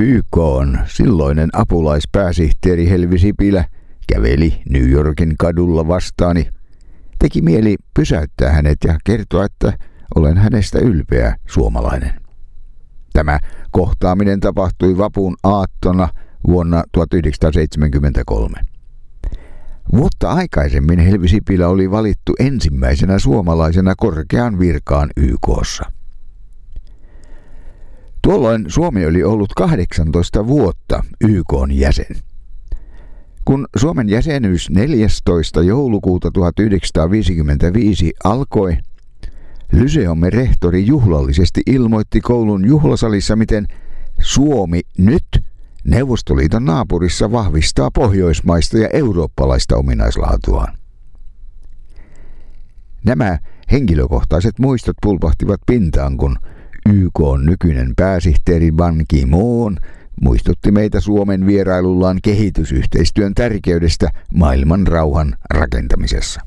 YK:n silloinen apulaispääsihteeri Helvi Sipilä käveli New Yorkin kadulla vastaani. Teki mieli pysäyttää hänet ja kertoa, että olen hänestä ylpeä suomalainen. Tämä kohtaaminen tapahtui vapun aattona vuonna 1973. Vuotta aikaisemmin Helvi Sipilä oli valittu ensimmäisenä suomalaisena korkeaan virkaan YK:ssa. Tuolloin Suomi oli ollut 18 vuotta YK:n jäsen. Kun Suomen jäsenyys 14. joulukuuta 1955 alkoi, Lyseomme rehtori juhlallisesti ilmoitti koulun juhlasalissa, miten Suomi nyt Neuvostoliiton naapurissa vahvistaa pohjoismaista ja eurooppalaista ominaislaatuaan. Nämä henkilökohtaiset muistot pulpahtivat pintaan, kun YK:n nykyinen pääsihteeri Ban Ki-moon muistutti meitä Suomen vierailullaan kehitysyhteistyön tärkeydestä maailman rauhan rakentamisessa.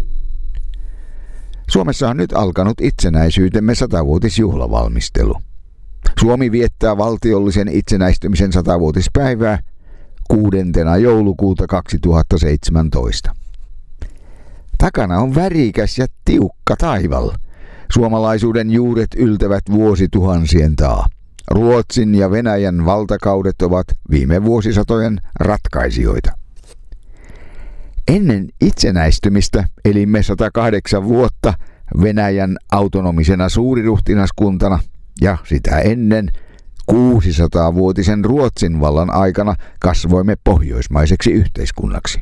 Suomessa on nyt alkanut itsenäisyytemme 100-vuotisjuhlavalmistelu. Suomi viettää valtiollisen itsenäistymisen 100-vuotispäivää 6. joulukuuta 2017. Takana on värikäs ja tiukka taival. Suomalaisuuden juuret yltävät vuosituhansien taa. Ruotsin ja Venäjän valtakaudet ovat viime vuosisatojen ratkaisijoita. Ennen itsenäistymistä elimme 108 vuotta Venäjän autonomisena suuriruhtinaskuntana ja sitä ennen 600-vuotisen Ruotsin vallan aikana kasvoimme pohjoismaiseksi yhteiskunnaksi.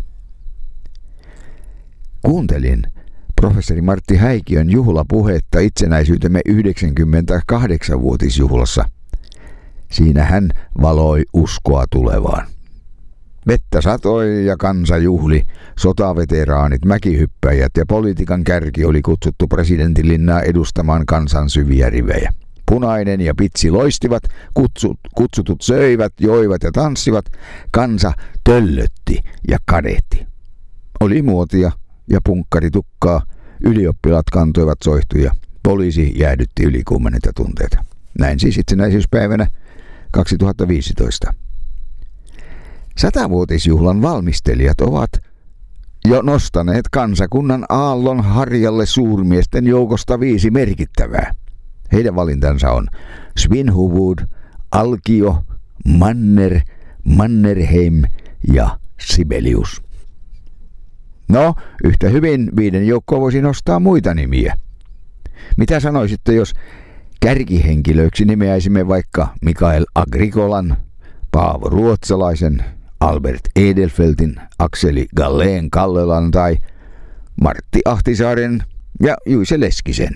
Kuuntelin professori Martti Häikiön juhlapuhetta itsenäisyytemme 98-vuotisjuhlassa. Siinä hän valoi uskoa tulevaan. Vettä satoi ja kansa juhli, sotaveteraanit, mäkihyppäjät ja politiikan kärki oli kutsuttu presidentinlinnaa edustamaan kansan syviä rivejä. Punainen ja pitsi loistivat, kutsutut söivät, joivat ja tanssivat, kansa töllötti ja kadehti. Oli muotia ja punkkaritukkaa, ylioppilaat kantoivat soihtuja, poliisi jäädytti ylikuumenneita tunteita. Näin siis itsenäisyyspäivänä 2015. 100-vuotisjuhlan valmistelijat ovat jo nostaneet kansakunnan aallon harjalle suurmiesten joukosta 5 merkittävää. Heidän valintansa on Svinhuvud, Alkio, Manner, Mannerheim ja Sibelius. No, yhtä hyvin 5 joukkoa voisi nostaa muita nimiä. Mitä sanoisitte, jos kärkihenkilöiksi nimeäisimme vaikka Mikael Agricolan, Paavo Ruotsalaisen, Albert Edelfeltin, Akseli Galleen Kallelan tai Martti Ahtisaaren ja Juise Leskisen?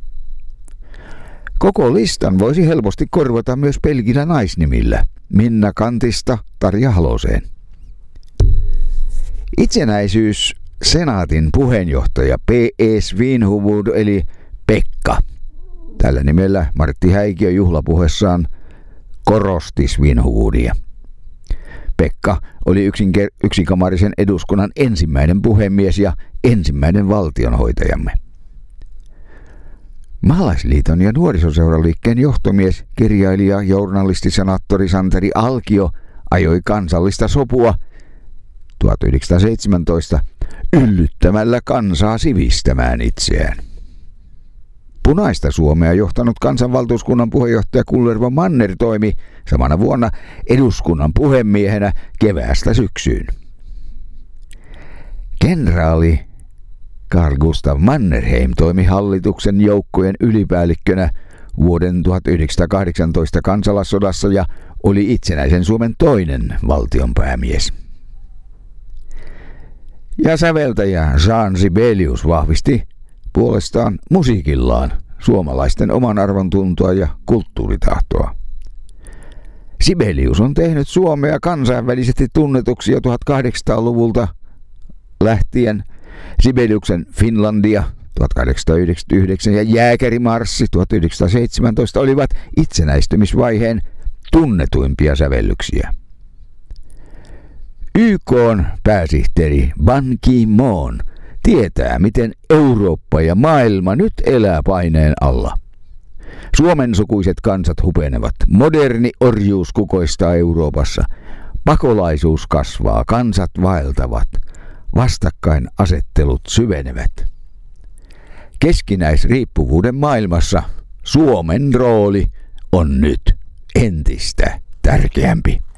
Koko listan voisi helposti korvata myös pelkillä naisnimillä, Minna Kantista Tarja Haloseen. Itsenäisyyssenaatin puheenjohtaja P.E. Svinhuvud eli Pekka. Tällä nimellä Martti Häikiö juhlapuheessaan korosti Svinhuvudia. Pekka oli yksikamarisen eduskunnan ensimmäinen puhemies ja ensimmäinen valtionhoitajamme. Maalaisliiton ja nuorisoseuraliikkeen johtomies, kirjailija, journalisti, senaattori Santeri Alkio ajoi kansallista sopua 1917 yllyttämällä kansaa sivistämään itseään. Punaista Suomea johtanut kansanvaltuuskunnan puheenjohtaja Kullervo Manner toimi samana vuonna eduskunnan puhemiehenä keväästä syksyyn. Kenraali Carl Gustav Mannerheim toimi hallituksen joukkojen ylipäällikkönä vuoden 1918 kansalaissodassa ja oli itsenäisen Suomen toinen valtionpäämies. Ja säveltäjä Jean Sibelius vahvisti puolestaan musiikillaan suomalaisten oman arvontuntoa ja kulttuuritahtoa. Sibelius on tehnyt Suomea kansainvälisesti tunnetuksi jo 1800-luvulta lähtien. Sibeliuksen Finlandia 1899 ja Jääkärimarssi 1917 olivat itsenäistymisvaiheen tunnetuimpia sävellyksiä. YK:n pääsihteeri Ban Ki-moon tietää, miten Eurooppa ja maailma nyt elää paineen alla. Suomen sukuiset kansat hupenevat. Moderni orjuus kukoistaa Euroopassa. Pakolaisuus kasvaa, kansat vaeltavat. Vastakkainasettelut syvenevät. Keskinäisriippuvuuden maailmassa Suomen rooli on nyt entistä tärkeämpi.